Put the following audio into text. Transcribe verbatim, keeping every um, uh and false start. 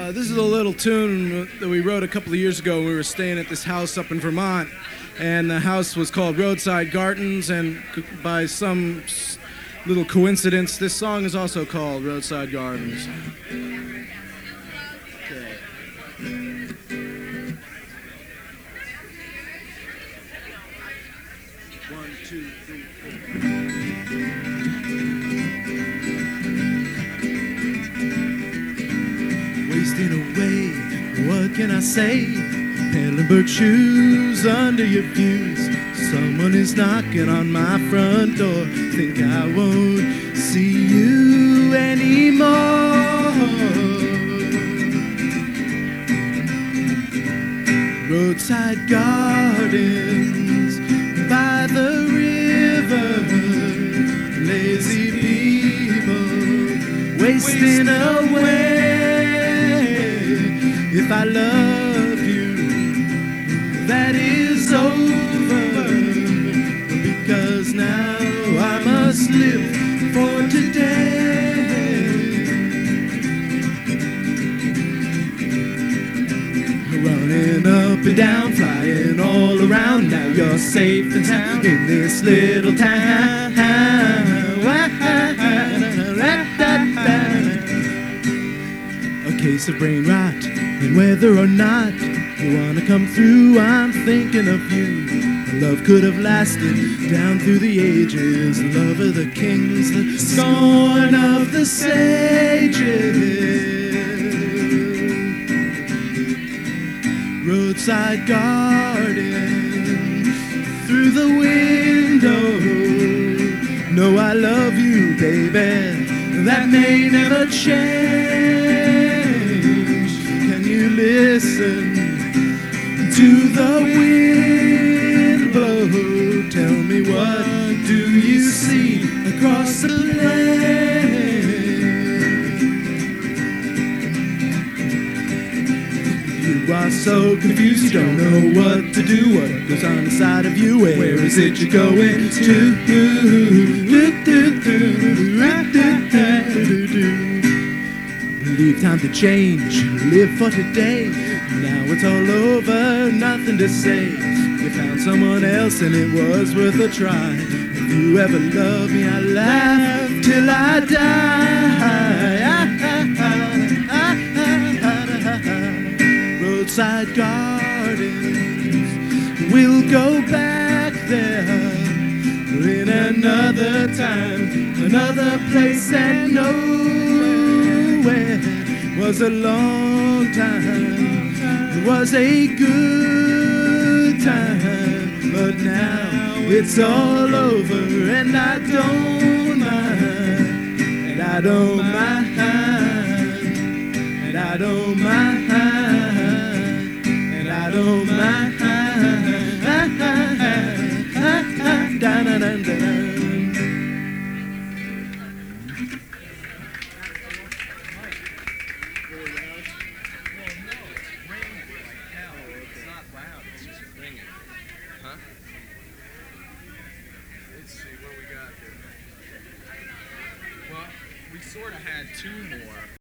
Uh, this is a little tune that we wrote a couple of years ago when we were staying at this house up in Vermont. And the house was called Roadside Gardens, and c- by some s- little coincidence, this song is also called Roadside Gardens. Okay. One, two, three, four. Wasting away, what can I say? Hellenberg shoes under your views. Someone is knocking on my front door. Think I won't see you anymore. Roadside gardens by the river. Lazy people wasting away. If I love you, that is over, because now I must live for today. Running up and down, flying all around, now you're safe and sound in this little town. A case of brain rot, and whether or not you wanna come through, I'm thinking of you. Love could have lasted down through the ages. The love of the kings, the scorn of the sages. Roadside garden through the window. No, I love you, baby. That may never change. Can you listen to the wind blow? Tell me, what do you see across the plain? You are so confused, you don't know what to do. What goes on inside of you? Where, where is it you're going to? Leave time to change, live for today. Now it's all over, nothing to say. You found someone else and it was worth a try. If you ever loved me, I laugh till I die. Roadside gardens, we'll go back there in another time, another place, and nowhere. Was a long time, it was a good time, but now it's all over, and I don't mind, and I don't mind, and I don't mind, and I don't mind. Da, da, da, da. Sort of had two more.